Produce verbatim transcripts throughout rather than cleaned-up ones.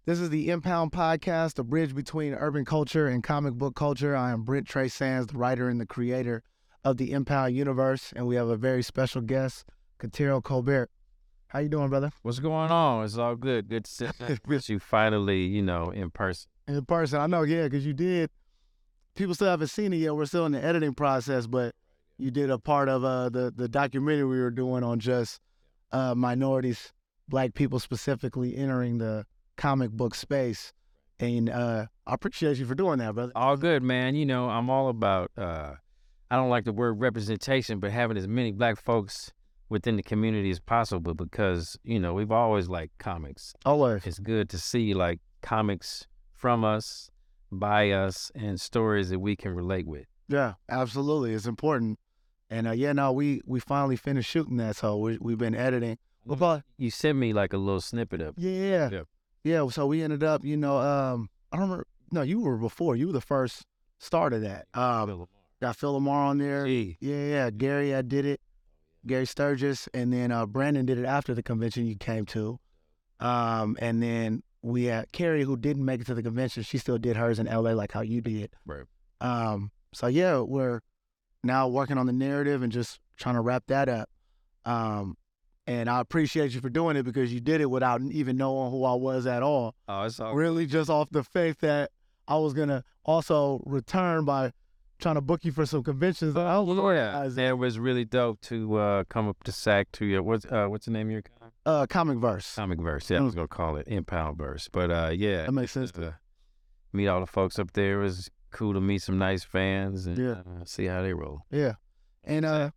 This is the Impound Podcast, a bridge between urban culture and comic book culture. I am Brent Trey Sands, the writer and the creator of the Impound universe, and we have a very special guest, Katero Colbert. How you doing, brother? What's going on? It's all good. Good to see with you finally, you know, in person. In person, I know, yeah, because you did. People still haven't seen it yet. We're still in the editing process, but you did a part of uh, the, the documentary we were doing on just uh, minorities, black people specifically entering the comic book space. And uh, I appreciate you for doing that, brother. All good, man. You know, I'm all about, uh, I don't like the word representation, but having as many black folks within the community as possible because, you know, we've always liked comics. Always. It's good to see, like, comics from us, by us, and stories that we can relate with. Yeah, absolutely. It's important. And, uh, yeah, no, we, we finally finished shooting that, so we, we've been editing. We'll probably, You sent me, like, a little snippet of it. yeah. Yeah. Yeah, so we ended up, you know, um, I don't remember. No, you were before. You were the first start of that. Um, got Phil Lamar on there. Gee. Yeah, yeah. Gary, I did it. Gary Sturgis. And then uh, Brandon did it after the convention you came to. Um, and then we had Carrie, who didn't make it to the convention. She still did hers in L A like how you did. Right. Um, so, yeah, we're now working on the narrative and just trying to wrap that up. Um, And I appreciate you for doing it because you did it without even knowing who I was at all. Oh, it's all Really just off the faith that I was going to also return by trying to book you for some conventions. Oh, well, yeah. It was really dope to uh, come up to S A C to your, what's, uh, what's the name of your comic? Uh, Comic Verse. Comic Verse. Yeah, I was going to call it Impound Verse. But uh, yeah. That makes sense. Uh, meet all the folks up there. It was cool to meet some nice fans and Yeah. uh, see how they roll. Yeah. And uh,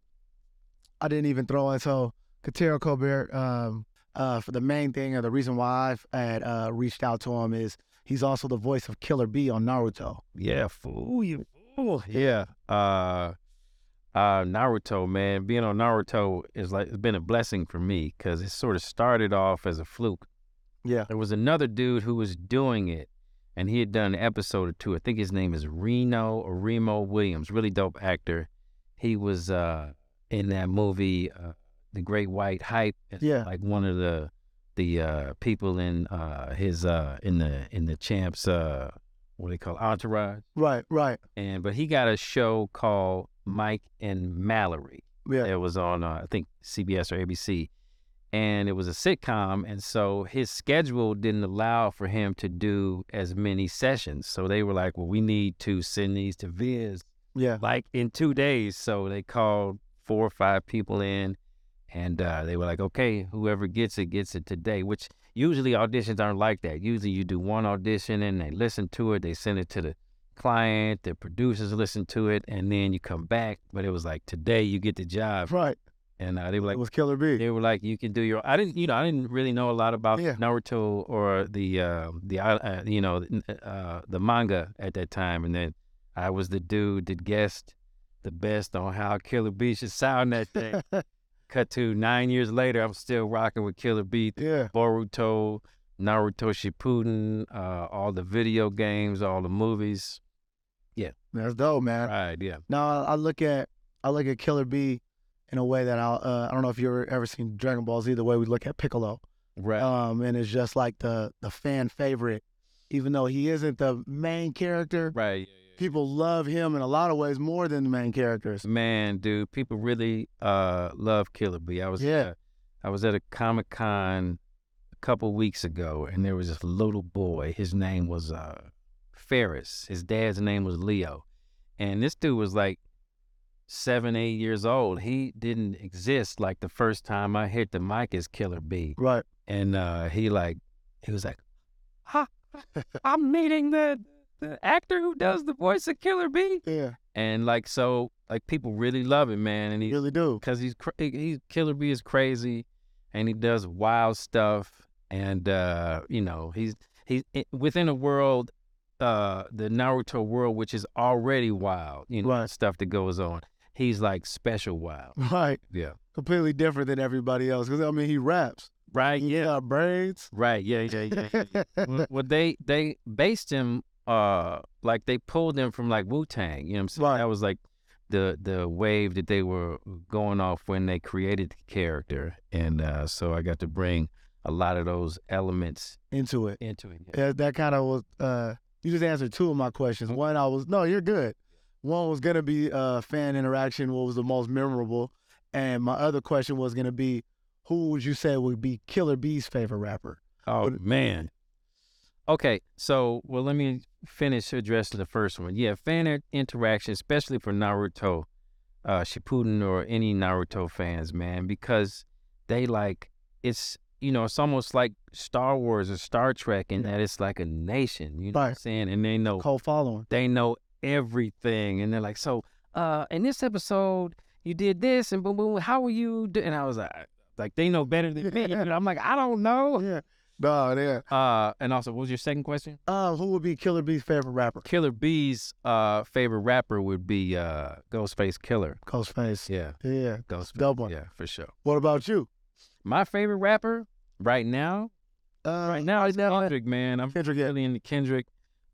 I didn't even throw in, so Katero Colbert, um, uh, for the main thing or the reason why I had uh, reached out to him is he's also the voice of Killer B on Naruto. Yeah, fool, you fool. Yeah. Uh, uh, Naruto, man, being on Naruto is like, it's been a blessing for me because it sort of started off as a fluke. Yeah. There was another dude who was doing it and he had done an episode or two. I think his name is Reno or Remo Williams, really dope actor. He was uh, in that movie, uh, The Great White Hype. Yeah. Like one of the the uh, people in uh, his uh, in the in the Champs uh, what do they call it? Entourage. Right, right. And but he got a show called Mike and Mallory. Yeah. It was on uh, I think C B S or A B C, and it was a sitcom. And so his schedule didn't allow for him to do as many sessions. So they were like, "Well, we need to send these to Viz Yeah. like in two days." So they called four or five people in. And uh, they were like, okay, whoever gets it, gets it today, which usually auditions aren't like that. Usually you do one audition and they listen to it. They send it to the client, the producers listen to it, and then you come back. But it was like, today you get the job. Right. And uh, they were like, It was Killer B. they were like, you can do your, I didn't, you know, I didn't really know a lot about Yeah. Naruto or the, uh, the uh, you know, uh, the manga at that time. And then I was the dude that guessed the best on how Killer B should sound that day. Cut to nine years later, I'm still rocking with Killer B, Yeah. Boruto, Naruto Shippuden, uh, all the video games, all the movies. That's dope, man. Right, yeah. Now I look at I look at Killer B in a way that I uh, I don't know if you've ever seen Dragon Ball Z, the way we look at Piccolo. Right. Um, and it's just like the the fan favorite, even though he isn't the main character. right. Yeah, yeah. People love him in a lot of ways more than the main characters. Man, dude, people really uh, love Killer B. I was, Yeah. uh, I was at a Comic-Con a couple weeks ago, and there was this little boy. His name was uh, Ferris. His dad's name was Leo. And this dude was like seven, eight years old. He didn't exist like the first time I hit the mic as Killer B. Right. And uh, he like, he was like, ha, I'm meeting the, the actor who does the voice of Killer B. Yeah. And like, so like people really love him, man. And he, Really do. cause he's, cra- he's Killer B is crazy and he does wild stuff. And, uh, you know, he's, he's within a world, uh, the Naruto world, which is already wild, you know, Right. stuff that goes on. He's like special wild. Right. Yeah. Completely different than everybody else. Because I mean, he raps. Right. He Yeah. got braids. Right. Yeah. Yeah. Yeah. yeah, yeah. well, well, they, they based him, uh, like they pulled him from like Wu-Tang, you know what I'm saying? Right. That was like the, the wave that they were going off when they created the character. And, uh, so I got to bring a lot of those elements into it. into it. Yeah. That, that kind of was. Uh, you just answered two of my questions. Mhm. One, I was no, you're good. One was gonna be uh, fan interaction. What was the most memorable? And my other question was gonna be, who would you say would be Killer B's favorite rapper? Oh What- man. Okay, so well, let me finish addressing the first one. Yeah, fan in- interaction, especially for Naruto, uh, Shippuden, or any Naruto fans, man, because they like it's you know it's almost like Star Wars or Star Trek in that it's like a nation, you know what I'm Right. saying, and they know Cole following. they know everything, and they're like, so uh, in this episode you did this, and boom, boom, how were you? Do-? And I was like, like they know better than me, and I'm like, I don't know. Yeah. No, yeah. Uh, and also, what was your second question? Uh, who would be Killer B's favorite rapper? Killer B's uh favorite rapper would be uh Ghostface Killer. Ghostface. Yeah, Yeah. Ghostface. Dope one. Yeah, for sure. What about you? My favorite rapper right now, Uh, right now is Kendrick, man. I'm Kendrick. Yeah. really into Kendrick.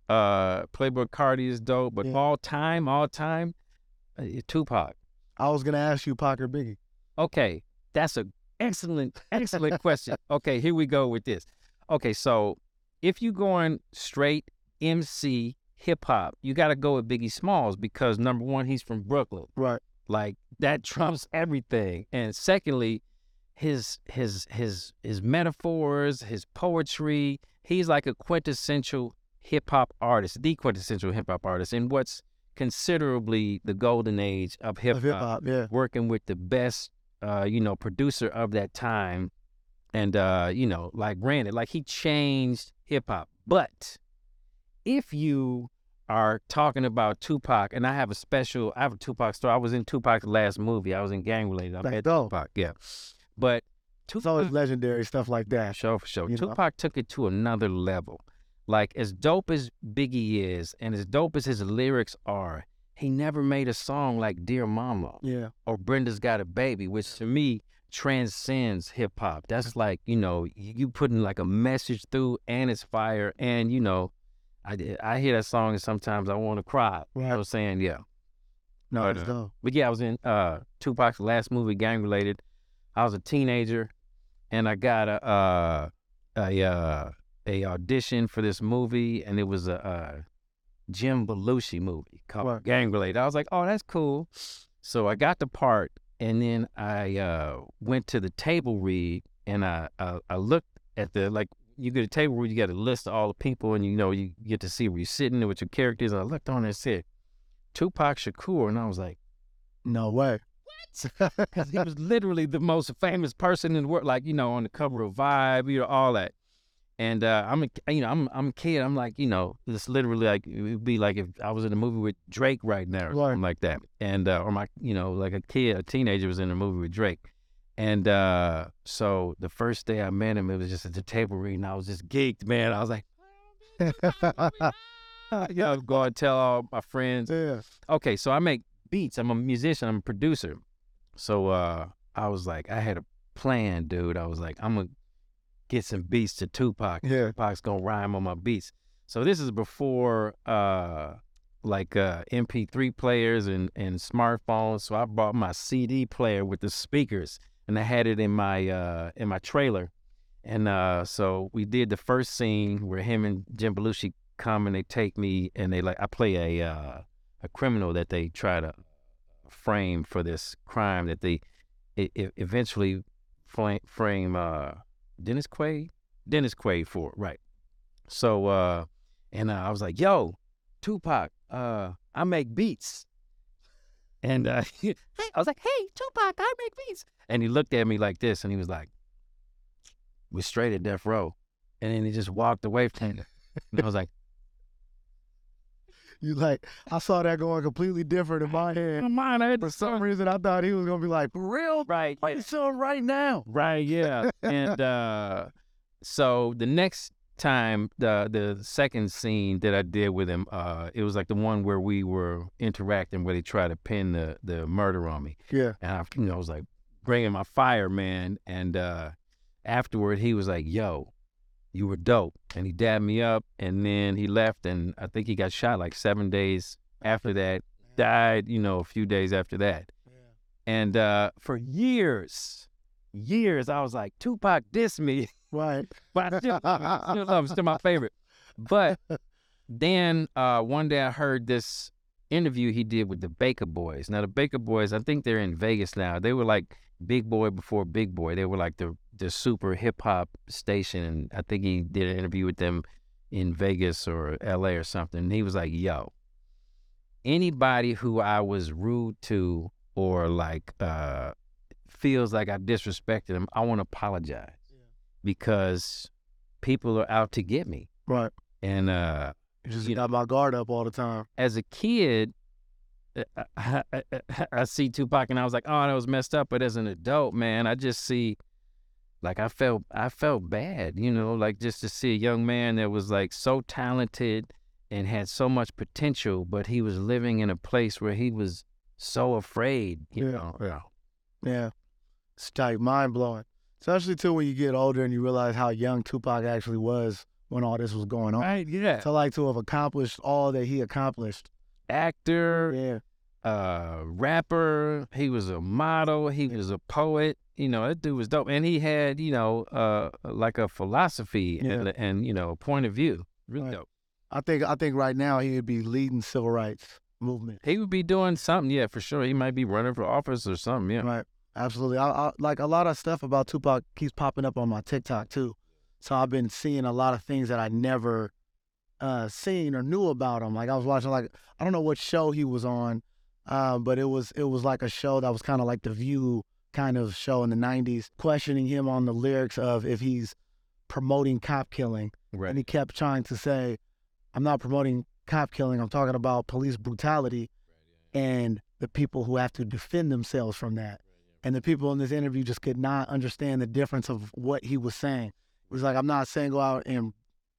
Uh, Playboy Cardi is dope, but Yeah. all time, all time, uh, Tupac. I was gonna ask you, Pac or Biggie. Okay, that's a excellent, excellent question. Okay, here we go with this. Okay, so if you going straight M C hip hop, you got to go with Biggie Smalls because number one, he's from Brooklyn. Right. Like that trumps everything. And secondly, his his his his metaphors, his poetry, he's like a quintessential hip hop artist, the quintessential hip hop artist in what's considerably the golden age of hip Of hip hop, hop. Yeah. working with the best uh, you know, producer of that time. And uh, you know, like granted, like he changed hip hop. But if you are talking about Tupac, and I have a special, I have a Tupac story. I was in Tupac's last movie. I was in Gang Related. I Like met dope. Tupac, yeah. But It's always Tupac, legendary stuff like for that. sure, for sure. You know? Tupac took it to another level. Like as dope as Biggie is, and as dope as his lyrics are, he never made a song like Dear Mama Yeah. or Brenda's Got a Baby, which to me transcends hip hop. That's like, you know, you, you putting like a message through, and it's fire. And, you know, I, I hear that song and sometimes I want to cry. You know what I'm saying? Yeah. No, But, it's uh, dope. But yeah, I was in uh, Tupac's last movie, Gang Related. I was a teenager and I got a, uh, a, uh, a audition for this movie, and it was a, uh Jim Belushi movie called Right. Gang Related. I was like, oh, that's cool. So I got the part, and then I uh, went to the table read, and I, I I looked at the, like, you get a table read, you got a list of all the people, and you know, you get to see where you're sitting and what your characters. And I looked on there and said, Tupac Shakur, and I was like, No way. because he was literally the most famous person in the world, like, you know, on the cover of Vibe, you know, all that. And uh, I'm a, you know, I'm I'm a kid. I'm like, you know, it's literally like it would be like if I was in a movie with Drake right now, or Right. something like that. And uh, or my, you know, like a kid, a teenager was in a movie with Drake. And uh, so the first day I met him, it was just at the table reading. I was just geeked, man. I was like, you know, go and tell all my friends. Yeah. Okay, so I make beats. I'm a musician. I'm a producer. So uh, I was like, I had a plan, dude. I was like, I'm gonna get some beats to Tupac. Yeah. Tupac's gonna rhyme on my beats. So this is before uh, like uh, M P three players and, and smartphones. So I brought my C D player with the speakers, and I had it in my uh, in my trailer. And uh, so we did the first scene where him and Jim Belushi come and they take me, and they like I play a uh, a criminal that they try to frame for this crime that they it, it eventually frame, frame uh, Dennis Quaid Dennis Quaid for, right? So uh, and uh, I was like, yo, Tupac, uh, I make beats. And uh, hey, I was like, hey, Tupac, I make beats. And he looked at me like this, and he was like, we're straight at death row. And then he just walked away from me. And I was like, You like, I saw that going completely different in my head. come on, I had For some reason, I thought he was gonna be like, for real? right, Play the song right now. right, yeah. And uh, so the next time, the the second scene that I did with him, uh, it was like the one where we were interacting, where they tried to pin the the murder on me. Yeah. And I, you know, I was like bringing my fire, man. And uh, afterward, he was like, yo, you were dope. And he dabbed me up, and then he left, and I think he got shot like seven days after that, died, you know, a few days after that. And uh, for years, years, I was like, Tupac dissed me. Right. But I still, I still love him. Still my favorite. But then uh, one day I heard this interview he did with the Baker Boys. Now the Baker Boys, I think they're in Vegas now. They were like Big Boy before Big Boy. They were like the the super hip hop station, and I think he did an interview with them in Vegas or L A or something. And he was like, "Yo, anybody who I was rude to or like uh, feels like I disrespected them, I want to apologize yeah. because people are out to get me." Right. And uh, you just got my guard up all the time. As a kid, I, I, I see Tupac and I was like, "Oh, that was messed up." But as an adult, man, I just see, like, I felt, I felt bad, you know, like just to see a young man that was like so talented and had so much potential, but he was living in a place where he was so afraid. You yeah. know? Yeah. Yeah. It's like mind blowing, especially too when you get older and you realize how young Tupac actually was when all this was going on. Right. Yeah. To like to have accomplished all that he accomplished. Actor. Yeah. Uh, rapper. He was a model. He was a poet. You know, that dude was dope, and he had, you know, uh, like a philosophy yeah. and, and you know, a point of view. Really right. dope. I think I think right now he would be leading civil rights movement. He would be doing something, yeah, for sure. He might be running for office or something, yeah. Right, absolutely. I, I like a lot of stuff about Tupac keeps popping up on my TikTok too, so I've been seeing a lot of things that I never uh, seen or knew about him. Like I was watching, like I don't know what show he was on, uh, but it was it was like a show that was kind of like The View kind of show in the nineties, questioning him on the lyrics of if he's promoting cop killing, right. and he kept trying to say, "I'm not promoting cop killing. I'm talking about police brutality right, yeah. and the people who have to defend themselves from that." Right, yeah. And the people in this interview just could not understand the difference of what he was saying. It was like, I'm not saying go out and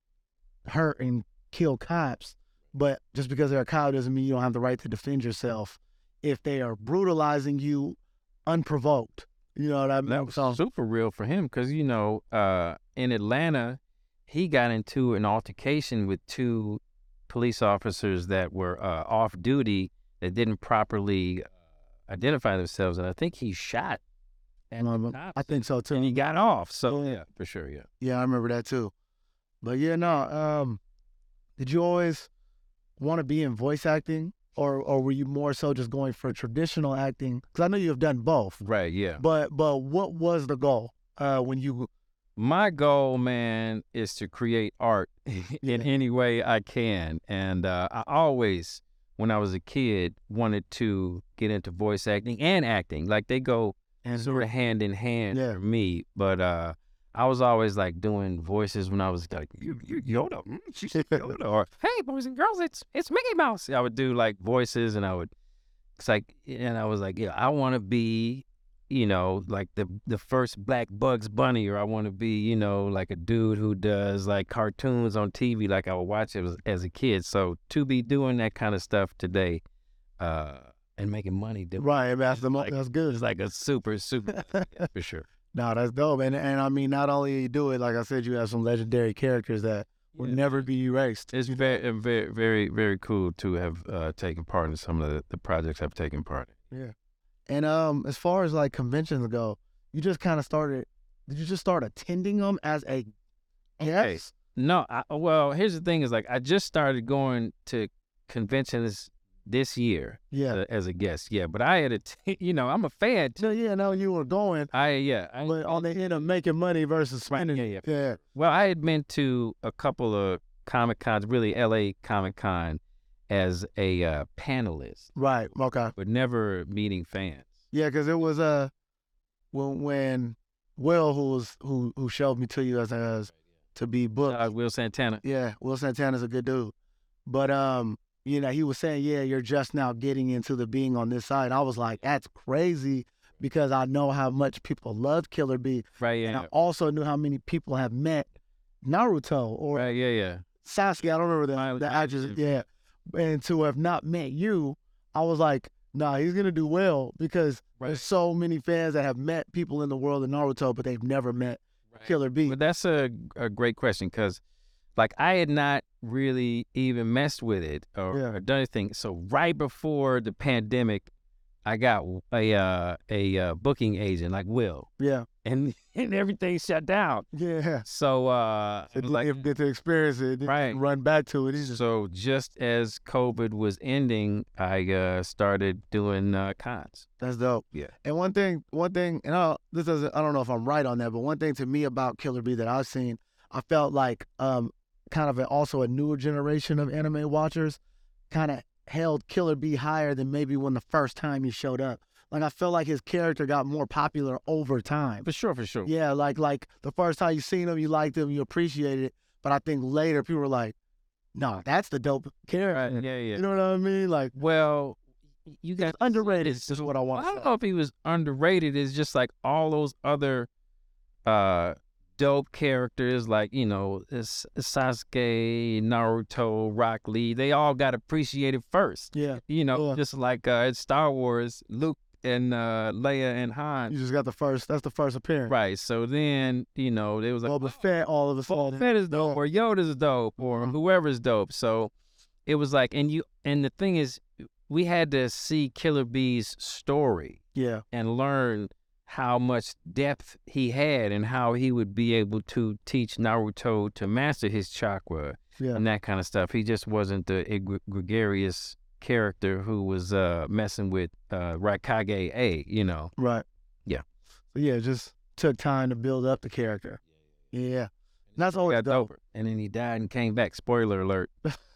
hurt and kill cops, but just because they're a cop doesn't mean you don't have the right to defend yourself if they are brutalizing you unprovoked. You know what I mean? That was so, super real for him because, you know, uh, in Atlanta, he got into an altercation with two police officers that were uh, off duty that didn't properly uh, identify themselves, and I think he shot. And um, I think so too. And he got off. So yeah, for sure, yeah. Yeah, I remember that too. But yeah, no. Um, did you always want to be in voice acting, or or were you more so just going for traditional acting? Because I know you have done both. Right. Yeah. But but what was the goal uh, when you? My goal, man, is to create art in Yeah. any way I can. And uh, I always, when I was a kid, wanted to get into voice acting and acting. Like they go And sort of hand in hand Yeah. for me. But uh, I was always like doing voices when I was like, you, you Yoda, mm, she's Yoda. Or, hey, boys and girls, it's it's Mickey Mouse. I would do like voices and I would, it's like, and I was like, yeah, I want to be, you know, like the the first black Bugs Bunny, or I want to be, you know, like a dude who does like cartoons on T V like I would watch it as, as a kid. So to be doing that kind of stuff today uh, and making money. doing right, that's the mo- like, that's good. It's like a super, super, yeah, for sure. No, that's dope. And and I mean, not only you do it, like I said, you have some legendary characters that will Yeah. never be erased. It's very, very, very, very cool to have uh, taken part in some of the, the projects I've taken part in. Yeah. And um, as far as like conventions go, you just kind of started. Did you just start attending them as a Okay. guest? No, I, well, here's the thing: is like I just started going to conventions this year Yeah. uh, as a guest. Yeah, but I had a, t- you know, I'm a fan. Too. No, yeah, no, you were going, I yeah, I, but on the end of making money versus spending. yeah, yeah. yeah. Well, I had been to a couple of Comic Cons, really L A Comic Con, as a uh, panelist, Right. Okay. but never meeting fans. Yeah, because it was uh when when Will, who was who who showed me to you as as to be booked. Uh, Will Santana. Yeah, Will Santana's a good dude, but um, you know, he was saying, yeah, you're just now getting into the being on this side. I was like, that's crazy, because I know how much people love Killer Bee, Right. and Yeah. I also knew how many people have met Naruto or Right. Yeah. Yeah. Sasuke. I don't remember the Miley the actress. Cyrus. Yeah, and to have not met you, I was like, nah, he's gonna do well, because Right. there's so many fans that have met people in the world of Naruto, but they've never met Right. Killer Bee. But that's a, a great question, because like I had not really even messed with it or, Yeah. or done anything. So right before the pandemic, I got a uh, a uh, booking agent like Will, Yeah, and and everything shut down. Yeah. So uh, So it was like, didn't get to experience it, didn't right. run back to it. It's just, So just as COVID was ending, I uh, started doing uh, cons. that's dope. Yeah. And one thing, one thing, and I, this doesn't, I don't know if I'm right on that, but one thing to me about Killer Bee that I've seen, I felt like um, kind of a, also a newer generation of anime watchers kind of held Killer Bee higher than maybe when the first time he showed up. Like I feel like his character got more popular over time. For sure, for sure. Yeah, like like the first time you seen him, you liked him, you appreciated it. But I think later people were like, "No, that's the dope character." Right. Yeah, yeah. You know what I mean? Like, Well, you got underrated is what I I want to don't say. know if he was underrated. It's just like all those other uh, dope characters, like, you know, it's Sasuke, Naruto, Rock Lee. They all got appreciated first. Yeah, You know, Yeah. just like uh, it's Star Wars, Luke and uh, Leia and Han. you just got the first. That's the first appearance. Right. So then, you know, there was like, Boba Fett, all of a Boba sudden. Fett is dope, or Yoda's dope, or Mhm. whoever's dope. So it was like, and you, and the thing is, we had to see Killer Bee's story Yeah, and learn how much depth he had and how he would be able to teach Naruto to master his chakra yeah, and that kind of stuff. He just wasn't the egre- gregarious character who was uh, messing with uh, Raikage A, you know. right. Yeah. So yeah, it just took time to build up the character. Yeah, and that's He always got dope. over, and then he died and came back. Spoiler alert.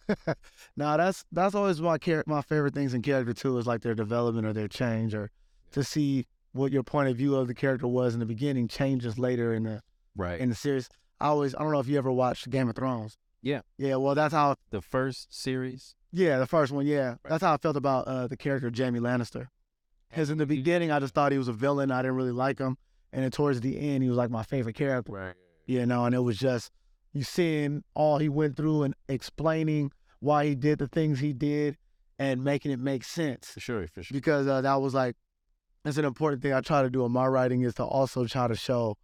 Nah, that's that's always my char- my favorite things in character too is like their development or their change, or to see what your point of view of the character was in the beginning changes later in the Right. in the series. I always I don't know if you ever watched Game of Thrones. Yeah. Yeah, well that's how The first series. yeah, the first one, yeah. That's how I felt about uh, the character Jaime Lannister. Because in the beginning I just thought he was a villain, I didn't really like him. And then towards the end he was like my favorite character. Right. You know, and it was just you seeing all he went through and explaining why he did the things he did and making it make sense. For sure. For sure. Because uh, that was like, that's an important thing I try to do in my writing is to also try to show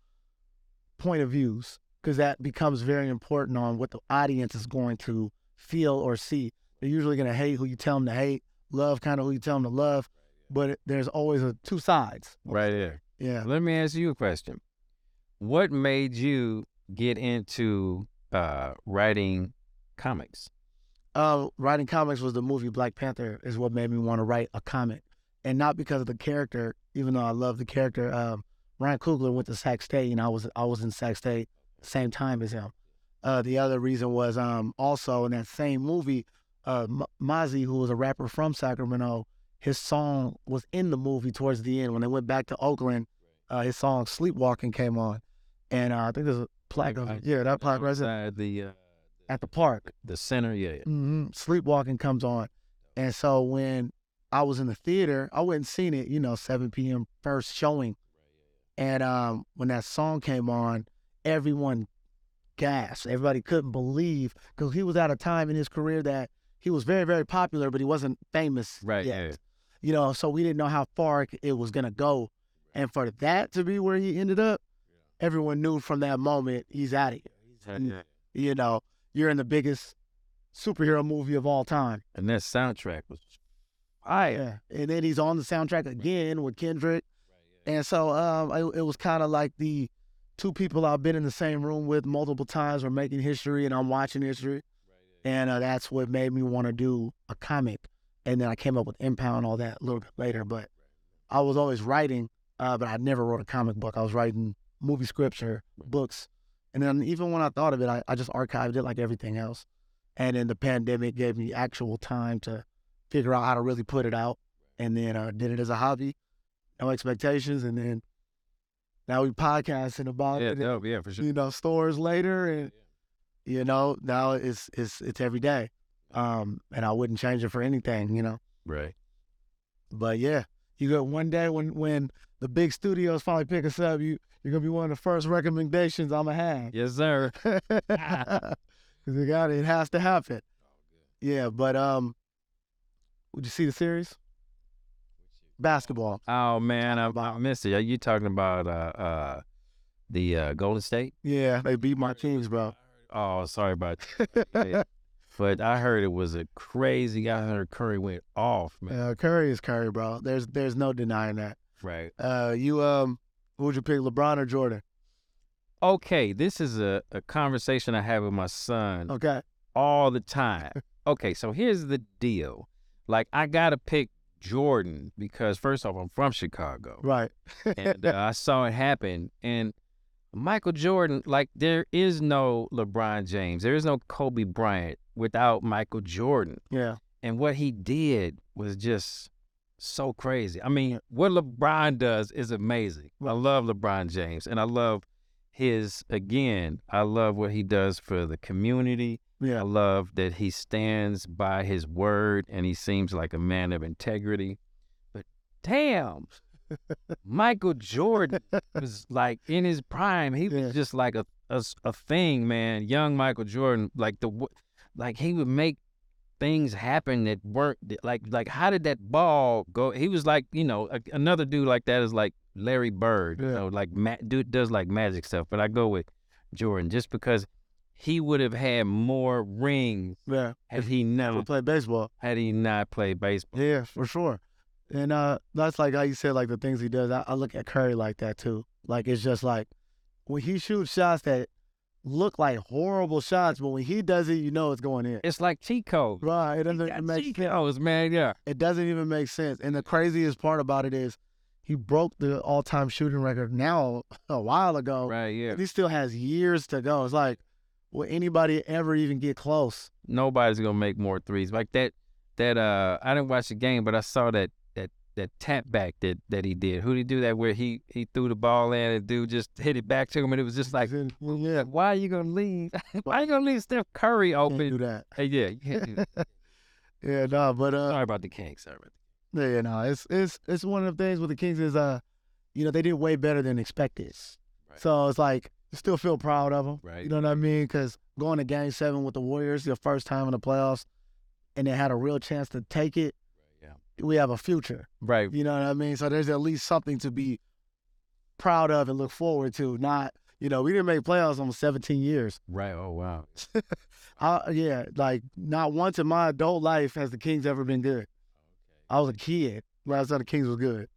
point of views, because that becomes very important on what the audience is going to feel or see. They're usually going to hate who you tell them to hate, love kind of who you tell them to love, but it, there's always a two sides. Right there. Yeah. Let me ask you a question. What made you get into uh, writing comics? Uh, writing comics was the movie Black Panther is what made me want to write a comic. And not because of the character, even though I love the character. Um, Ryan Coogler went to Sac State, and I was I was in Sac State same time as him. Uh, the other reason was um, also in that same movie, uh, M- Mozzie, who was a rapper from Sacramento, his song was in the movie towards the end. When they went back to Oakland, uh, his song Sleepwalking came on. And uh, I think there's a plaque. Right. Yeah, that plaque right there Outside the uh, at the park. the center. Yeah. yeah. hmm Sleepwalking comes on. And so when I was in the theater, I went and seen it, you know, seven p.m. first showing. And um, when that song came on, everyone gasped. Everybody couldn't believe, because he was at a time in his career that he was very, very popular, but he wasn't famous Right. yet. Yeah. You know, so we didn't know how far it was going to go. And for that to be where he ended up, everyone knew from that moment, he's out of here. Yeah. You know, you're in the biggest superhero movie of all time. And that soundtrack was Yeah. And then he's on the soundtrack again with Kendrick. And so um, it, it was kind of like the two people I've been in the same room with multiple times are making history, and I'm watching history. And uh, that's what made me want to do a comic. And then I came up with Impound and all that a little bit later. But I was always writing, uh, but I never wrote a comic book. I was writing movie scripts or books. And then even when I thought of it, I, I just archived it like everything else. And then the pandemic gave me actual time to figure out how to really put it out. And then uh, did it as a hobby, no expectations. And then now we podcasting about yeah, it. dope, yeah, for sure. You know, stores later, and you know, now it's it's it's every day. Um, and I wouldn't change it for anything, you know. Right. But yeah, you got one day when when the big studios finally pick us up, you you're gonna be one of the first recommendations I'm gonna have. Yes, sir. Cause it got it has to happen. Yeah, but um, would you see the series? Basketball. Oh man, I, I missed it. Are you talking about uh uh the uh, Golden State? Yeah, they beat my teams, bro. Oh, sorry about that. Yeah. But I heard it was a crazy. I heard Curry went off, man. Uh, Curry is Curry, bro. There's there's no denying that. Right. Uh, you um, Who would you pick, LeBron or Jordan? Okay, this is a, a conversation I have with my son Okay. all the time. Okay, so here's the deal. Like, I got to pick Jordan because, first off, I'm from Chicago. Right. And uh, I saw it happen. And Michael Jordan, like, there is no LeBron James. There is no Kobe Bryant without Michael Jordan. Yeah. And what he did was just so crazy. I mean, what LeBron does is amazing. I love LeBron James, and I love his, again, I love what he does for the community. Yeah. I love that he stands by his word, and he seems like a man of integrity. But damn, Michael Jordan was like in his prime. He was Yeah. just like a, a a thing, man. Young Michael Jordan, like the like he would make things happen that weren't like like how did that ball go? He was like, you know, a, another dude like that is like Larry Bird, Yeah. you know, like ma- dude does like magic stuff. But I go with Jordan just because he would have had more rings Yeah. had he never To play baseball. had he not played baseball. Yeah, for sure. And uh, that's like how you said, like the things he does. I, I look at Curry like that too. Like it's just like when he shoots shots that look like horrible shots, but when he does it, you know it's going in. It's like cheat code. Right. It doesn't Got make cheat sense. codes, man. Yeah. It doesn't even make sense. And the craziest part about it is he broke the all-time shooting record now a while ago. Right. Yeah. And he still has years to go. It's like, will anybody ever even get close? Nobody's gonna make more threes like that. That uh, I didn't watch the game, but I saw that that that tap back that that he did. Who did he do that where he he threw the ball in and dude just hit it back to him, and it was just like, Yeah, why are you gonna leave? Why are you gonna leave Steph Curry can't do open? that. Hey, yeah, you can't do that. Yeah, no, but uh, Sorry about the Kings. Sorry about yeah, yeah, no, it's it's it's one of the things with the Kings is uh, you know, they did way better than expected. Right. So it's like you still feel proud of them. Right. You know what I mean? Because going to Game Seven with the Warriors, your first time in the playoffs, and they had a real chance to take it. Yeah. We have a future. Right. You know what I mean? So there's at least something to be proud of and look forward to. Not, you know, we didn't make playoffs almost seventeen years. Right. Oh wow. I, yeah, like not once in my adult life has the Kings ever been good. I was a kid last time the Kings was good.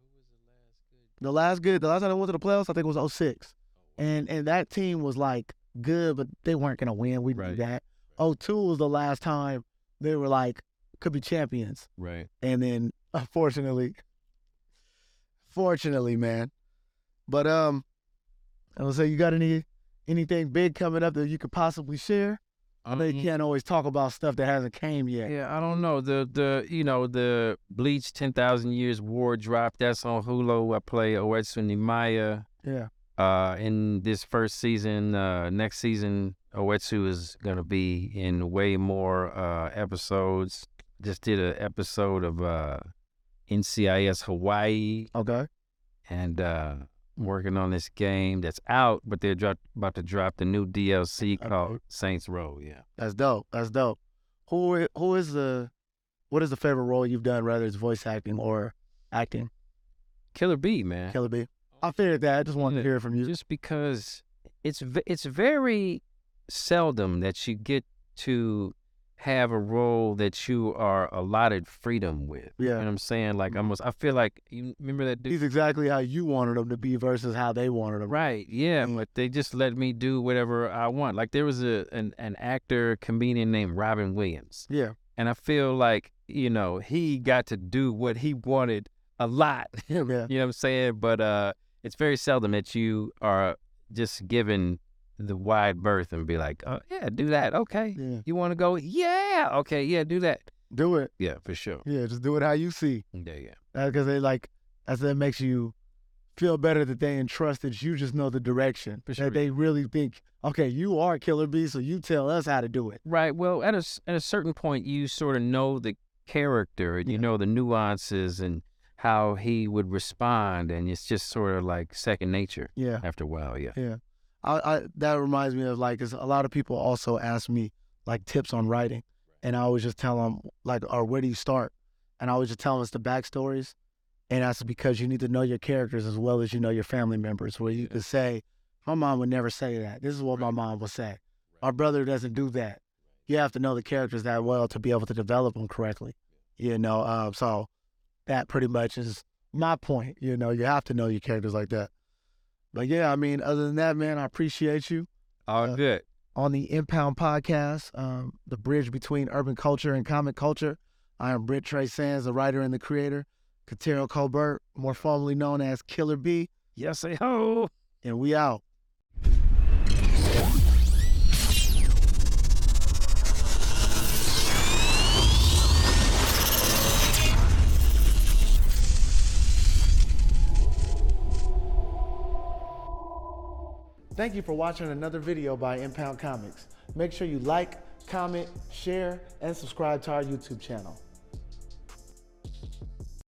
The last good, the last time I went to the playoffs, I think it was oh six. And and that team was like good, but they weren't gonna win. We knew Right. that. oh two was the last time they were like could be champions. Right. And then unfortunately, fortunately, man. But um, I would say you got any anything big coming up that you could possibly share? I know you can't always talk about stuff that hasn't came yet. Yeah, I don't know. The the you know the Bleach ten thousand Years War drop. That's on Hulu. I play Uesu Nimaya. Yeah. Uh, in this first season, uh, next season, Uesu is gonna be in way more uh episodes. Just did an episode of uh N C I S Hawaii, Okay. and uh, working on this game that's out, but they're drop, about to drop the new D L C called Okay. Saints Row. Yeah. That's dope. That's dope. Who i- who is the what is the favorite role you've done, whether it's voice acting or acting? Killer B, man. Killer B. I figured that. I just wanted to hear it from you. Just because it's ve- it's very seldom that you get to have a role that you are allotted freedom with. You know what Yeah. I'm saying? Like almost, I feel like you remember that dude. He's exactly how you wanted him to be versus how they wanted him. Right, yeah, Mm. but they just let me do whatever I want. Like there was a an, an actor, comedian named Robin Williams, Yeah. and I feel like, you know, he got to do what he wanted a lot. Yeah. You know what I'm saying? But uh, it's very seldom that you are just given the wide berth and be like, oh, yeah, do that. Okay. Yeah. You want to go? Yeah. Okay. Yeah, do that. Do it. Yeah, for sure. Yeah. Just do it how you see. Yeah, yeah. Because they like that's that makes you feel better that they entrusted you. Just know the direction. For sure. That they really think, okay, you are Killer B, so you tell us how to do it. Right. Well, at a, s- at a certain point, you sort of know the character and you Yeah. know the nuances and how he would respond. And it's just sort of like second nature Yeah. after a while. Yeah. Yeah. I, I that reminds me of like, 'cause a lot of people also ask me like tips on writing, and I always just tell them like, or where do you start? And I always just tell them it's the backstories, and that's because you need to know your characters as well as you know your family members. Where you could say, my mom would never say that. This is what my mom would say. Our brother doesn't do that. You have to know the characters that well to be able to develop them correctly. You know, uh, so that pretty much is my point. You know, you have to know your characters like that. But yeah, I mean, other than that, man, I appreciate you. All Uh, good. On the Impound Podcast, um, the bridge between urban culture and comic culture. I am Britt Trey Sands, the writer and the creator. Katero Colbert, more formally known as Killer B. Yes, say ho. And we out. Thank you for watching another video by Impound Comics. Make sure you like, comment, share, and subscribe to our YouTube channel.